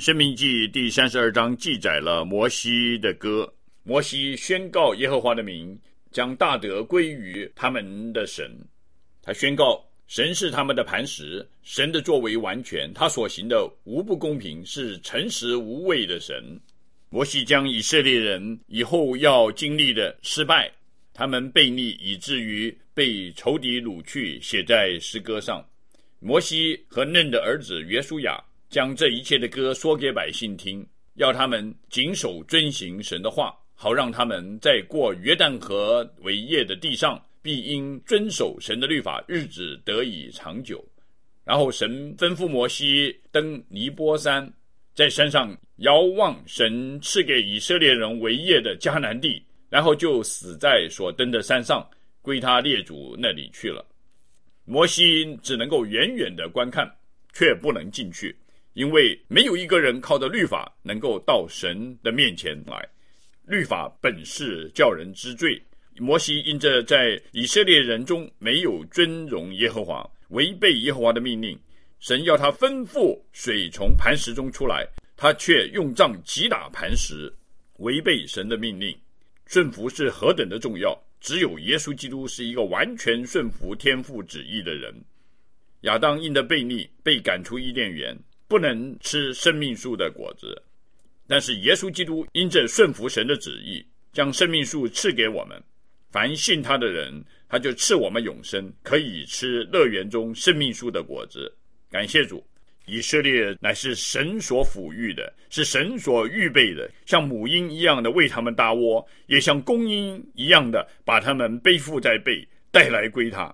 申命记第32章记载了摩西的歌，摩西宣告耶和华的名，将大德归于他们的神。他宣告神是他们的磐石，神的作为完全，他所行的无不公平，是诚实无畏的神。摩西将以色列人以后要经历的失败，他们悖逆以至于被仇敌掳去，写在诗歌上。摩西和嫩的儿子约书亚将这一切的歌说给百姓听，要他们谨守遵行神的话，好让他们在过约旦河为业的地上，必因遵守神的律法，日子得以长久。然后神吩咐摩西登尼波山，在山上遥望神赐给以色列人为业的迦南地，然后就死在所登的山上，归他列祖那里去了。摩西只能够远远的观看，却不能进去，因为没有一个人靠着律法能够到神的面前来。律法本是叫人知罪，摩西因着在以色列人中没有尊荣耶和华，违背耶和华的命令，神要他吩咐水从磐石中出来，他却用杖击打磐石，违背神的命令。顺服是何等的重要，只有耶稣基督是一个完全顺服天父旨意的人。亚当因的悖逆被赶出伊甸园，不能吃生命树的果子，但是耶稣基督因着顺服神的旨意，将生命树赐给我们，凡信他的人，他就赐我们永生，可以吃乐园中生命树的果子。感谢主，以色列乃是神所抚育的，是神所预备的，像母鹰一样的为他们搭窝，也像公鹰一样的把他们背负在背，带来归他。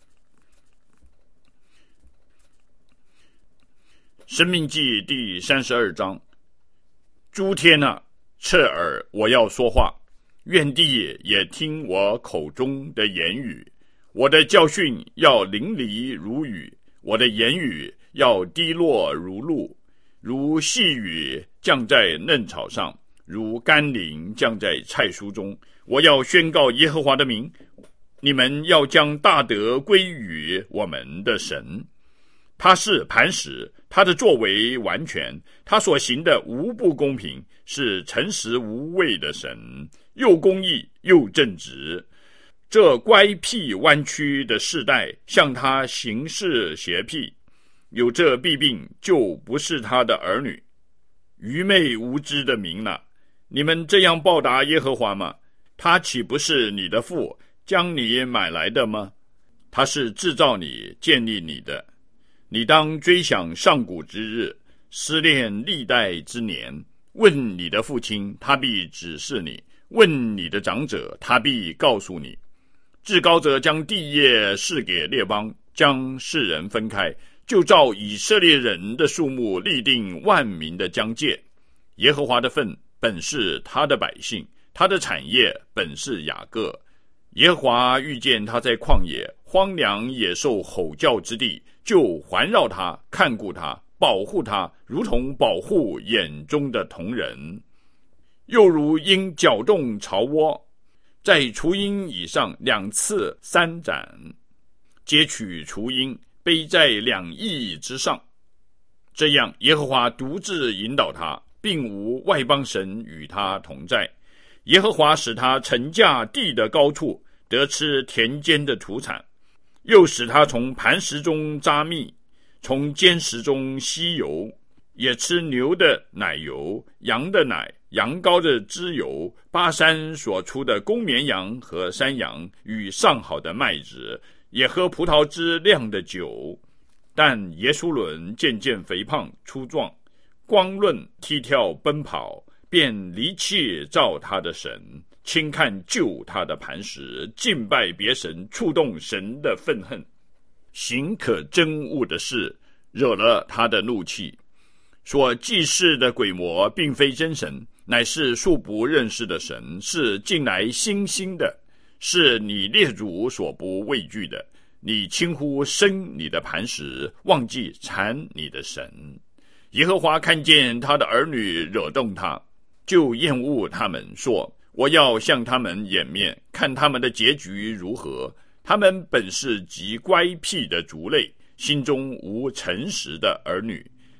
申命记第32章，诸天啊，侧耳，我要说话，愿地也听我口中的言语。我的教训要淋漓如雨，我的言语要滴落如露，如细雨降在嫩草上，如甘霖降在菜蔬中。我要宣告耶和华的名，你们要将大德归于我们的神。他是磐石，他的作为完全，他所行的无不公平，是诚实无畏的神，又公义又正直。这乖僻弯曲的世代向他行事邪僻，有这弊病就不是他的儿女。愚昧无知的民啊，你们这样报答耶和华吗？他岂不是你的父，将你买来的吗？他是制造你建立你的。你当追想上古之日，思念历代之年。问你的父亲，他必指示你；问你的长者，他必告诉你。至高者将地业赐给列邦，将世人分开，就照以色列人的数目立定万民的疆界。耶和华的份本是他的百姓，他的产业本是雅各。耶和华遇见他在旷野荒凉野兽吼叫之地，就环绕他，看顾他，保护他，如同保护眼中的瞳人。又如鹰搅动巢窝，在雏鹰以上2次3展，接取雏鹰，背在2翼之上。这样耶和华独自引导他，并无外邦神与他同在。耶和华使他乘驾地的高处，得吃田间的土产，又使他从磐石中扎蜜，从坚石中吸油，也吃牛的奶油，羊的奶，羊羔的脂油，巴山所出的公绵羊和山羊，与上好的麦子，也喝葡萄汁酿的酒。但耶书伦渐渐肥胖粗壮，光论踢跳奔跑，便离弃造他的神，轻看救他的磐石，敬拜别神，触动神的愤恨，行可憎恶的事，惹了他的怒气。所祭祀的鬼魔并非真神，乃是素不认识的神，是近来新兴的，是你列祖所不畏惧的。你轻忽生你的磐石，忘记缠你的神。耶和华看见他的儿女惹动他，就厌恶他们，说：我要向他们掩面，看他们的结局如何。他们本是极乖僻的族类，心中无诚实的儿女。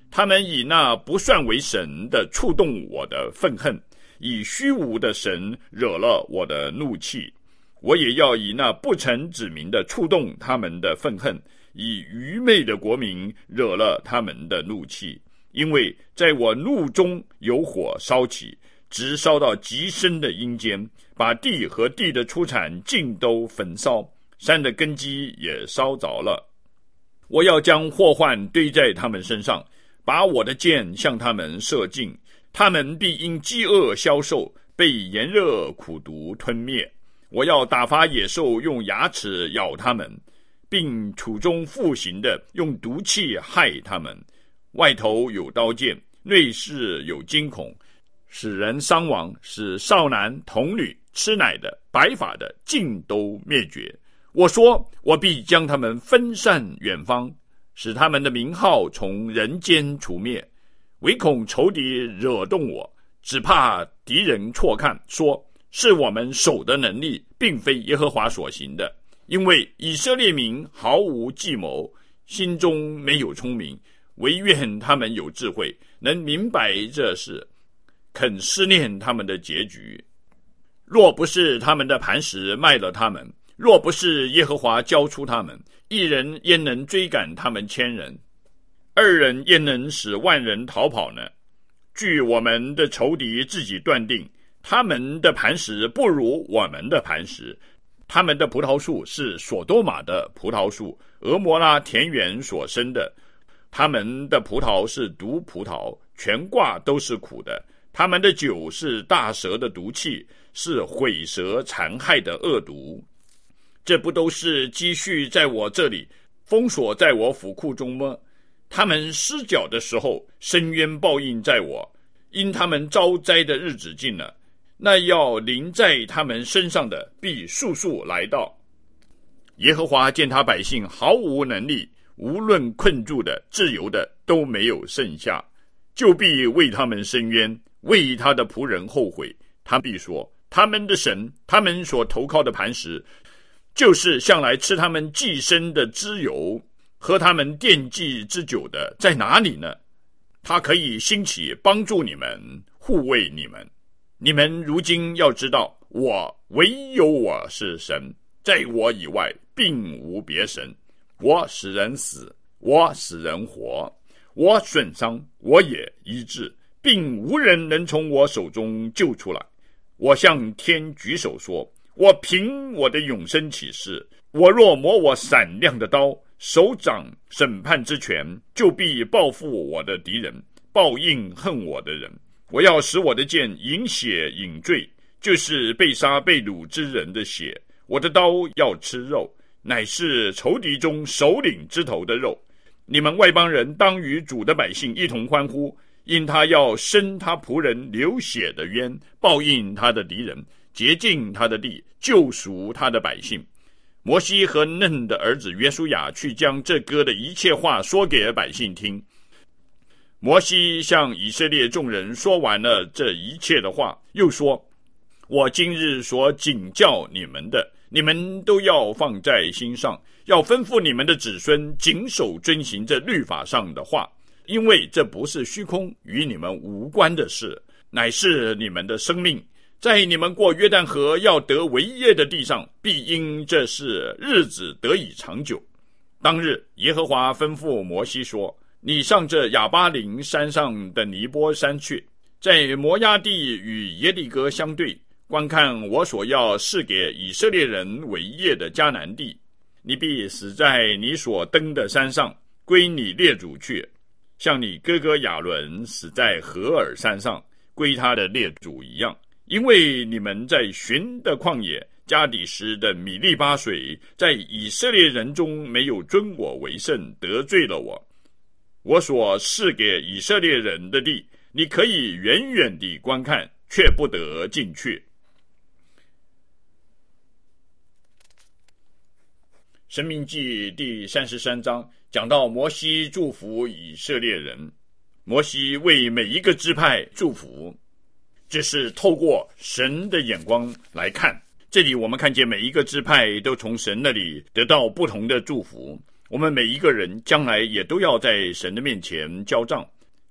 他们以那不算为神的触动我的愤恨，以虚无的神惹了我的怒气。我也要以那不曾指明的触动他们的愤恨，以愚昧的国民惹了他们的怒气。因为在我怒中有火烧起，直烧到极深的阴间，把地和地的出产尽都焚烧，山的根基也烧着了。我要将祸患堆在他们身上，把我的箭向他们射尽，他们必因饥饿消瘦，被炎热苦毒吞灭。我要打发野兽用牙齿咬他们，并土中复行的用毒气害他们。外头有刀剑，内室有惊恐，使人伤亡，使少男童女、吃奶的、白发的尽都灭绝。我说，我必将他们分散远方，使他们的名号从人间除灭。唯恐仇敌惹动我，只怕敌人错看，说是我们手的能力，并非耶和华所行的。因为以色列民毫无计谋，心中没有聪明，唯愿他们有智慧，能明白这事，肯思念他们的结局。若不是他们的磐石卖了他们，若不是耶和华交出他们，一人焉能追赶他们1000人？二人焉能使万人逃跑呢？据我们的仇敌自己断定，他们的磐石不如我们的磐石，他们的葡萄树是所多玛的葡萄树，俄摩拉田园所生的。他们的葡萄是毒葡萄，全挂都是苦的。他们的酒是大蛇的毒气，是毁蛇残害的恶毒。这不都是积蓄在我这里，封锁在我府库中吗？他们失脚的时候，深渊报应在我，因他们遭灾的日子近了，那要临在他们身上的必速速来到。耶和华见他百姓毫无能力，无论困住的、自由的都没有剩下，就必为他们伸冤，为他的仆人后悔。他必说，他们的神，他们所投靠的磐石，就是向来吃他们寄生的脂油，喝他们奠祭之酒的，在哪里呢？他可以兴起帮助你们，护卫你们。你们如今要知道，唯有我是神，在我以外并无别神。我使人死，我使人活，我损伤，我也医治，并无人能从我手中救出来。我向天举手说，我凭我的永生起誓，我若摸我闪亮的刀，手掌审判之权，就必报复我的敌人，报应恨我的人。我要使我的剑饮血饮醉，就是被杀被掳之人的血。我的刀要吃肉，乃是仇敌中首领之头的肉。你们外邦人当与主的百姓一同欢呼，因他要伸他仆人流血的冤，报应他的敌人，洁净他的地，救赎他的百姓。摩西和嫩的儿子约书亚去将这歌的一切话说给百姓听。摩西向以色列众人说完了这一切的话，又说，我今日所警教你们的，你们都要放在心上，要吩咐你们的子孙谨守遵行这律法上的话，因为这不是虚空，与你们无关的事，乃是你们的生命。在你们过约旦河要得为业的地上，必因这事日子得以长久。当日耶和华吩咐摩西说，你上这亚巴琳山上的尼波山去，在摩押地与耶利哥相对，观看我所要赐给以色列人为业的迦南地。你必死在你所登的山上，归你列祖去，像你哥哥亚伦死在何尔山上，归他的列祖一样。因为你们在寻的旷野加底斯的米利巴水，在以色列人中没有尊我为圣，得罪了我。我所赐给以色列人的地，你可以远远地观看，却不得进去。申命记第33章讲到摩西祝福以色列人，摩西为每一个支派祝福，这是透过神的眼光来看。这里我们看见每一个支派都从神那里得到不同的祝福，我们每一个人将来也都要在神的面前交账，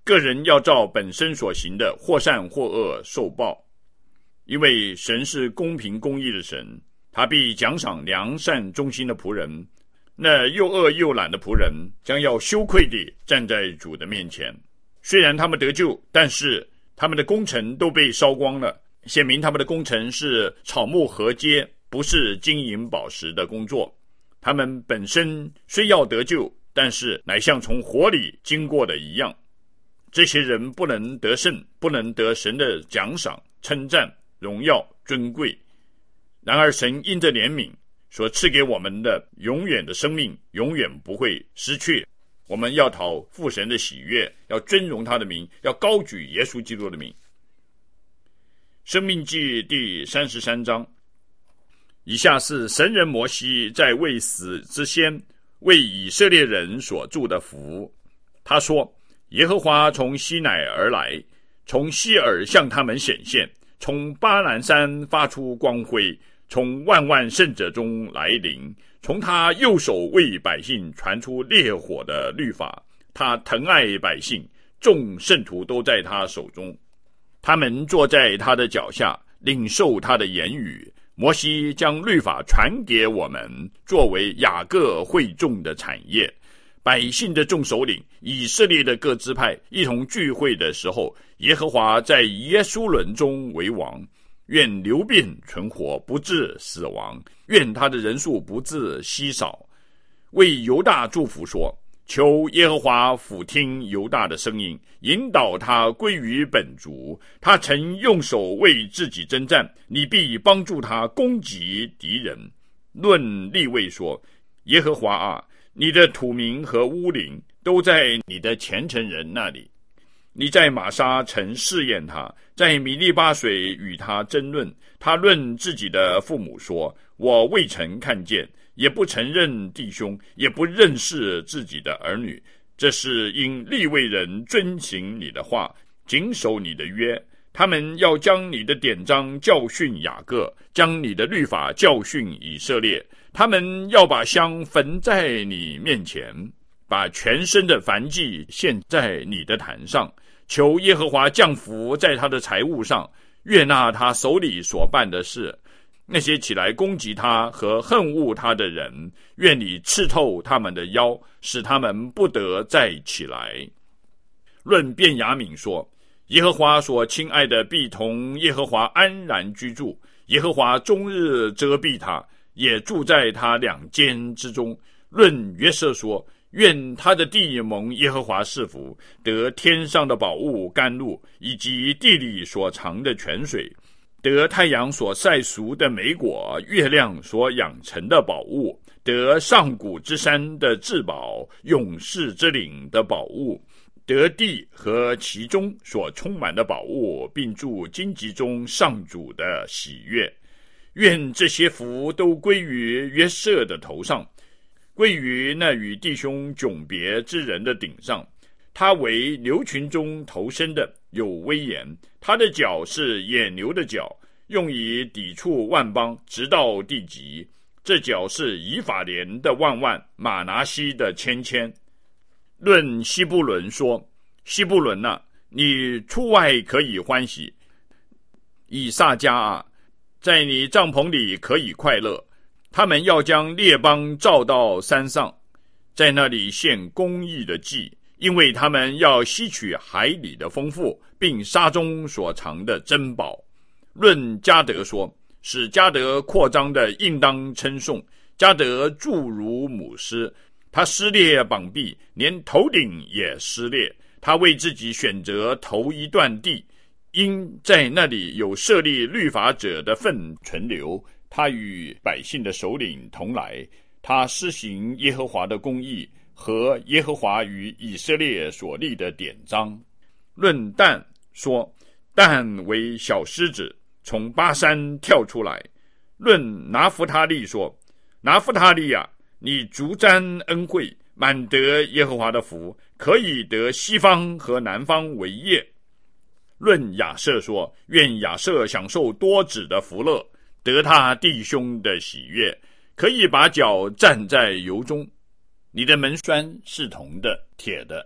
个人要照本身所行的，或善或恶受报。因为神是公平公义的神，他必奖赏良善忠心的仆人。那又恶又懒的仆人将要羞愧地站在主的面前。虽然他们得救，但是他们的工程都被烧光了，显明他们的工程是草木禾秸，不是金银宝石的工作。他们本身虽要得救，但是乃像从火里经过的一样。这些人不能得胜，不能得神的奖赏、称赞、荣耀、尊贵。然而神因着怜悯所赐给我们的永远的生命，永远不会失去。我们要讨父神的喜悦，要尊荣他的名，要高举耶稣基督的名。申命记第33章，以下是神人摩西在未死之先为以色列人所祝的福。他说，耶和华从西乃而来，从西尔向他们显现，从巴兰山发出光辉，从万万圣者中来临，从他右手为百姓传出烈火的律法。他疼爱百姓，众圣徒都在他手中，他们坐在他的脚下，领受他的言语。摩西将律法传给我们，作为雅各会众的产业。百姓的众首领，以色列的各支派一同聚会的时候，耶和华在耶书崙中为王。愿流变存活，不致死亡，愿他的人数不致稀少。为犹大祝福说，求耶和华俯听犹大的声音，引导他归于本族。他曾用手为自己征战，你必帮助他攻击敌人。论利未说，耶和华啊，你的土民和乌灵都在你的虔诚人那里。你在玛莎曾试验他，在米利巴水与他争论。他论自己的父母说，我未曾看见，也不承认弟兄，也不认识自己的儿女。这是因利未人遵行你的话，谨守你的约。他们要将你的典章教训雅各，将你的律法教训以色列。他们要把香焚在你面前，把全身的燔祭献在你的坛上。求耶和华降福在他的财物上，悦纳他手里所办的事。那些起来攻击他和恨恶他的人，愿你刺透他们的腰，使他们不得再起来。论便雅悯说，耶和华所亲爱的必同耶和华安然居住，耶和华终日遮蔽他，也住在他两肩之中。论约瑟说，愿他的地蒙耶和华赐福，得天上的宝物甘露，以及地里所藏的泉水，得太阳所晒熟的美果，月亮所养成的宝物，得上古之山的至宝，永世之岭的宝物，得地和其中所充满的宝物，并住荆棘中上主的喜悦。愿这些福都归于约瑟的头上，归于那与弟兄迥别之人的顶上。他为牛群中头生的，有威严。他的角是野牛的角，用以抵触万邦，直到地极。这角是以法莲的万万，马拿西的千千。论西布伦说，西布伦啊，你出外可以欢喜，以撒迦啊，在你帐篷里可以快乐。他们要将列邦召到山上，在那里献公义的祭，因为他们要吸取海里的丰富，并沙中所藏的珍宝。论迦得说，使迦得扩张的应当称颂。迦得著如母狮，他撕裂膀臂，连头顶也撕裂。他为自己选择头一段地，因在那里有设立律法者的份存留。他与百姓的首领同来，他施行耶和华的公义和耶和华与以色列所立的典章。论但说，但为小狮子，从巴山跳出来。论拿弗他利说，拿弗他利啊，你足沾恩惠，满得耶和华的福，可以得西方和南方为业。论亚设说，愿亚设享受多子的福乐，得他弟兄的喜悦，可以把脚站在油中。你的门栓是铜的、铁的，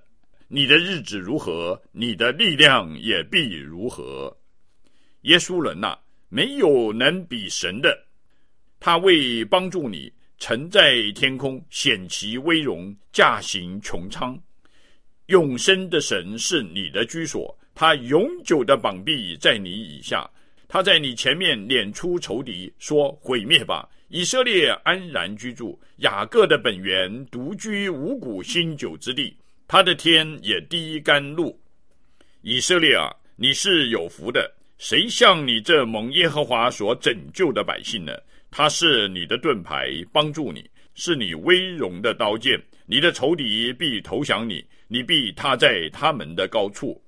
你的日子如何，你的力量也必如何。耶稣人啊，没有能比神的，他为帮助你，乘在天空，显其威荣，驾行穹苍。永生的神是你的居所，他永久的膀臂在你以下，他在你前面撵出仇敌，说毁灭吧，以色列安然居住，雅各的本源独居五谷新酒之地，他的天也滴甘露。以色列啊，你是有福的，谁像你这蒙耶和华所拯救的百姓呢？他是你的盾牌，帮助你，是你威荣的刀剑，你的仇敌必投降你，你必踏在他们的高处。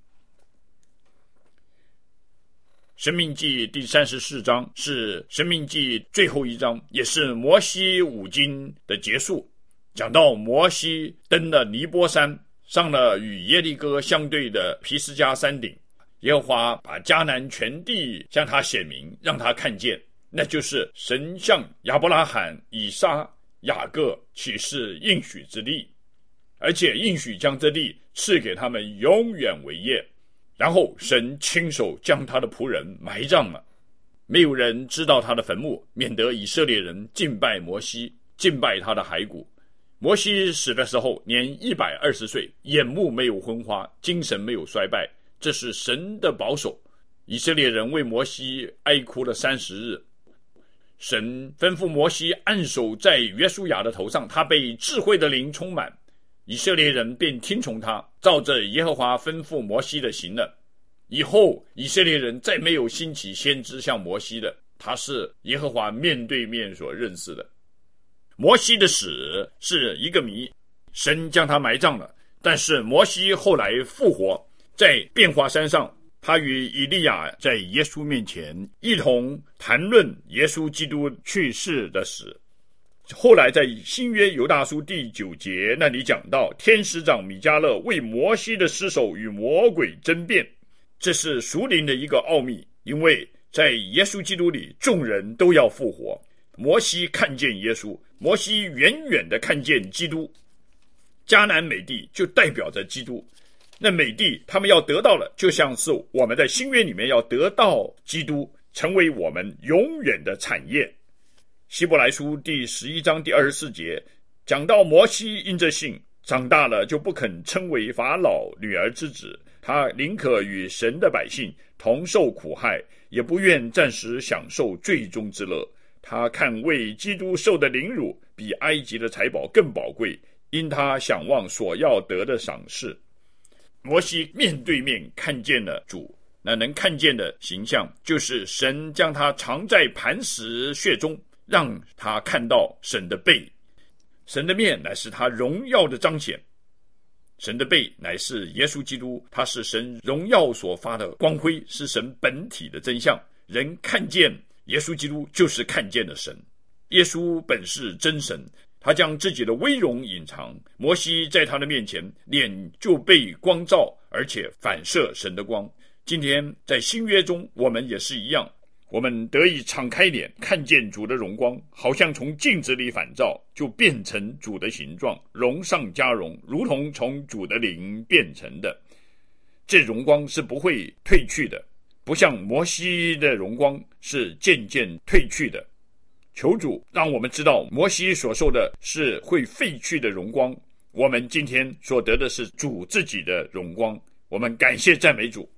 申命记第34章是申命记最后一章，也是摩西五经的结束，讲到摩西登了尼波山，上了与耶利哥相对的皮斯加山顶，耶和华把迦南全地向他显明，让他看见，那就是神向亚伯拉罕、以撒、雅各启示应许之地，而且应许将这地赐给他们永远为业。然后神亲手将他的仆人埋葬了，没有人知道他的坟墓，免得以色列人敬拜摩西，敬拜他的骸骨。摩西死的时候年120岁，眼目没有昏花，精神没有衰败，这是神的保守。以色列人为摩西哀哭了30日，神吩咐摩西按手在约书亚的头上，他被智慧的灵充满，以色列人便听从他，照着耶和华吩咐摩西的行了。以后以色列人再没有兴起先知像摩西的，他是耶和华面对面所认识的。摩西的死是一个谜，神将他埋葬了，但是摩西后来复活，在变化山上，他与以利亚在耶稣面前一同谈论耶稣基督去世的死。后来在新约犹大书第9节那里讲到，天使长米迦勒为摩西的尸首与魔鬼争辩，这是属灵的一个奥秘，因为在耶稣基督里众人都要复活。摩西看见耶稣，摩西远远地看见基督，迦南美地就代表着基督，那美地他们要得到了，就像是我们在新约里面要得到基督，成为我们永远的产业。希伯来书第11章第24节讲到，摩西因着信长大了，就不肯称为法老女儿之子，他宁可与神的百姓同受苦害，也不愿暂时享受罪中之乐。他看为基督受的凌辱比埃及的财宝更宝贵，因他想望所要得的赏赐。摩西面对面看见了主，那能看见的形象就是神将他藏在磐石穴中，让他看到神的背。神的面乃是他荣耀的彰显，神的背乃是耶稣基督，他是神荣耀所发的光辉，是神本体的真相。人看见耶稣基督就是看见了神。耶稣本是真神，他将自己的威荣隐藏，摩西在他的面前脸就被光照，而且反射神的光。今天在新约中我们也是一样，我们得以敞开脸看见主的荣光，好像从镜子里反照，就变成主的形状，荣上加荣，如同从主的灵变成的。这荣光是不会褪去的，不像摩西的荣光是渐渐褪去的。求主让我们知道，摩西所受的是会废去的荣光，我们今天所得的是主自己的荣光。我们感谢赞美主。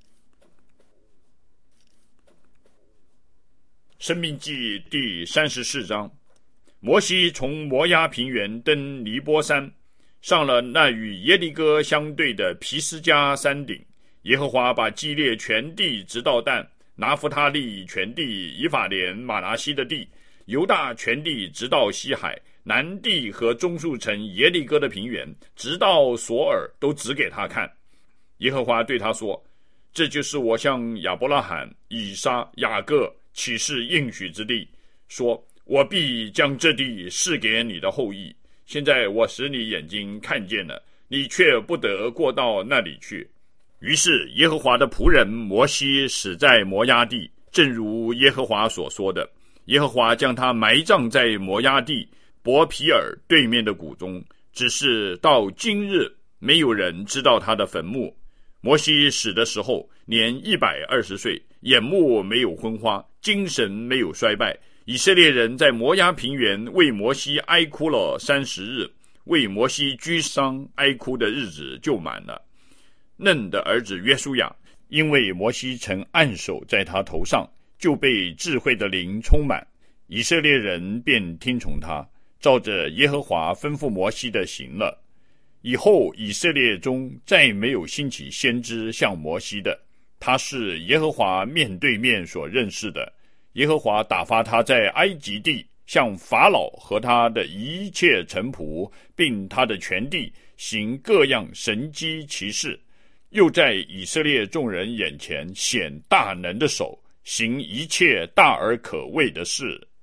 申命记第34章，摩西从摩押平原登尼波山，上了那与耶利哥相对的皮斯加山顶。耶和华把基列全地直到但，拿弗他利全地，以法莲、马拿西的地，犹大全地直到西海，南地和棕树城耶利哥的平原，直到索尔，都指给他看。耶和华对他说，这就是我向亚伯拉罕、以撒、雅各启示应许之地，说我必将这地赐给你的后裔。现在我使你眼睛看见了，你却不得过到那里去。于是耶和华的仆人摩西死在摩押地，正如耶和华所说的。耶和华将他埋葬在摩押地伯皮尔对面的谷中，只是到今日没有人知道他的坟墓。摩西死的时候年120岁，眼目没有昏花，精神没有衰败。以色列人在摩押平原为摩西哀哭了30日，为摩西居丧哀哭的日子就满了。嫩的儿子约书亚，因为摩西曾按手在他头上，就被智慧的灵充满，以色列人便听从他，照着耶和华吩咐摩西的行了。以后以色列中再没有兴起先知像摩西的，他是耶和华面对面所认识的。耶和华打发他在埃及地，向法老和他的一切臣仆，并他的全地行各样神机奇事，又在以色列众人眼前显大能的手，行一切大而可畏的事。